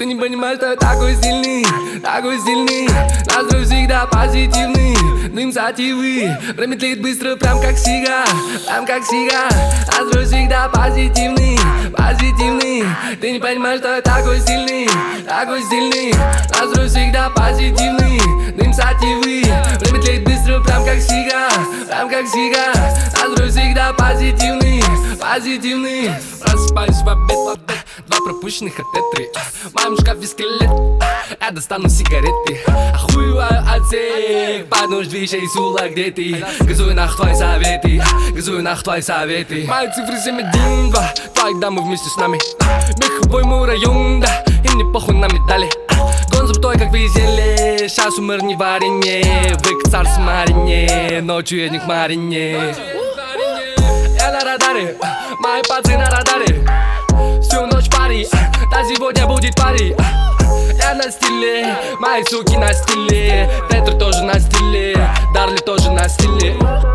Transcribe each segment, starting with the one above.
не понимаешь, что я такой сильный, такой сильный. Настрой всегда позитивный, дым сативы. Время тлеет быстро, прям как сига, прям как сига. Настрой всегда позитивный, позитивный. Ты не понимаешь, что я такой сильный, такой сильный. Настрой всегда позитивный, дым сативы. Время тлеет быстро, прям как сига, прям как сига. Настрой всегда позитивный, позитивный. Просыпаюсь в обед, два пропущенных от Т3. В моем шкафе скелет, я достану сигареты. Охуеваю от всех, потому что вещей сула, где ты. Газую нах твои советы, газую нах твои советы. Мои цифры 712, твоих дамы вместе с нами. Меховой мой район, да, и мне похуй на медали. Гон зубтой, как веселье, сейчас умер не варенье. Вык царь с марине, ночью едем к марине. Я на радаре, мои пацы на радаре. Всю ночь пари, да сегодня будет пари. Я на стиле, мои суки на стиле. Петр тоже на стиле, Дарли тоже на стиле.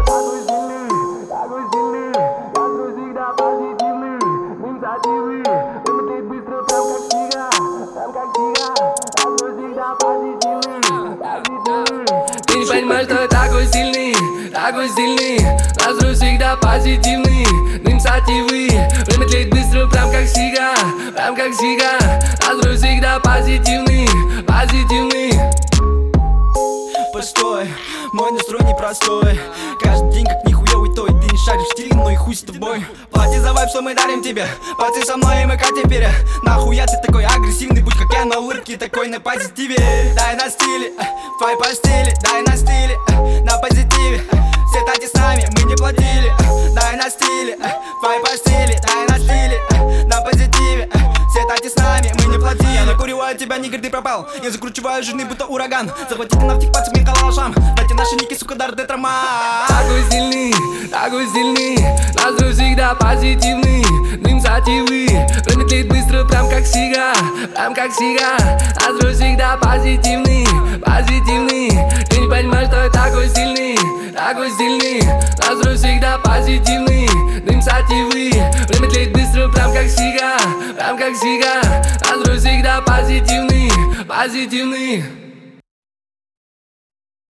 Ты не понимаешь, что я такой сильный, такой сильный. Настрой всегда позитивный, дым сативы. Время тлеет быстро, прям как сига, прям как сига. Настрой всегда позитивный, позитивный. Постой, мой настрой непростой. Каждый день как нихуевый той. Ты не шаришь в стиле, ну и хуй с тобой. Плати за вайб, что мы дарим тебе. Пацы со мной и мы как теперь. Нахуя ты такой агрессивный, будь как я на улыбке, такой на позитиве. Дай на стиле, в твоей постели. Дай на стиле, на позитиве. Все таки с нами, мы не платили. Дай на стиле, в твоей постели. Дай на стиле, на позитиве. Все таки с нами, мы не платили. Я накуриваю тебя, нигер, ты пропал. Я закручиваю жены, будто ураган. Захватите нафтик пальцами к калашам. Дайте наши ники, сука, дар детрома. Такой сильный, такой сильный. Настрой всегда позитивный, дым сативы. Время тлеет быстро, прям как сига, прям как сига. Настрой всегда позитивный, позитивный. Ты не понимаешь, что я такой сильный, такой сильный. Настрой всегда позитивный, дым сативы. Время тлеет быстро, прям как сига, прям как сига. Настрой всегда позитивный, позитивный.